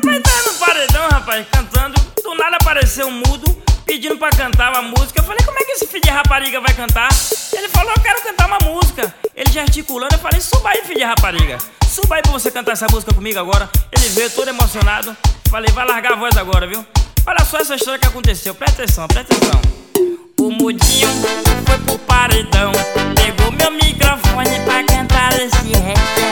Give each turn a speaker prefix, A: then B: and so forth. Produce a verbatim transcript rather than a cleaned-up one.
A: Rapaz, tá no paredão, rapaz, cantando. Do nada apareceu um mudo pedindo pra cantar uma música. Eu falei, como é que esse filho de rapariga vai cantar? Ele falou, eu quero cantar uma música. Ele gesticulando, eu falei, suba aí, filho de rapariga. Suba aí pra você cantar essa música comigo agora. Ele veio todo emocionado. Falei, vai largar a voz agora, viu? Olha só essa história que aconteceu, presta atenção, presta atenção. O mudinho foi pro paredão, pegou meu microfone pra cantar esse rap.